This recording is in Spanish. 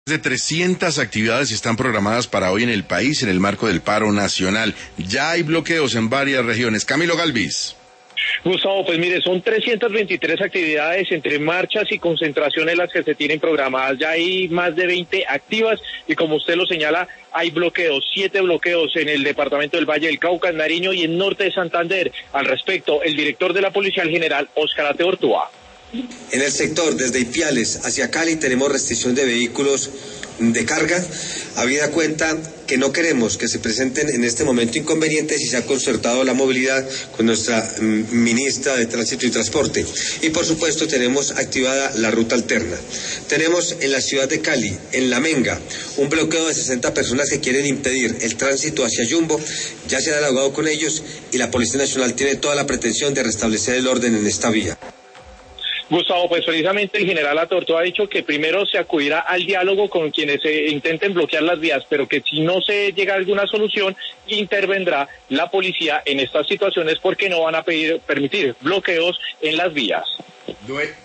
De 300 actividades están programadas para hoy en el país en el marco del paro nacional. Ya hay bloqueos en varias regiones. Camilo Galvis. Gustavo, pues mire, son 323 actividades entre marchas y concentraciones las que se tienen programadas. Ya hay más de 20 activas y como usted lo señala, hay bloqueos, 7 bloqueos en el departamento del Valle del Cauca, en Nariño y en norte de Santander. Al respecto, el director de la Policía, el general Óscar Ateortúa. En el sector, desde Ipiales hacia Cali, tenemos restricción de vehículos de carga, habida cuenta que no queremos que se presenten en este momento inconvenientes y se ha concertado la movilidad con nuestra ministra de Tránsito y Transporte. Y por supuesto tenemos activada la ruta alterna. Tenemos en la ciudad de Cali, en La Menga, un bloqueo de 60 personas que quieren impedir el tránsito hacia Yumbo. Ya se ha dialogado con ellos y la Policía Nacional tiene toda la pretensión de restablecer el orden en esta vía. Gustavo, pues precisamente el general Ateortúa ha dicho que primero se acudirá al diálogo con quienes intenten bloquear las vías, pero que si no se llega a alguna solución, intervendrá la policía en estas situaciones porque no van a permitir bloqueos en las vías.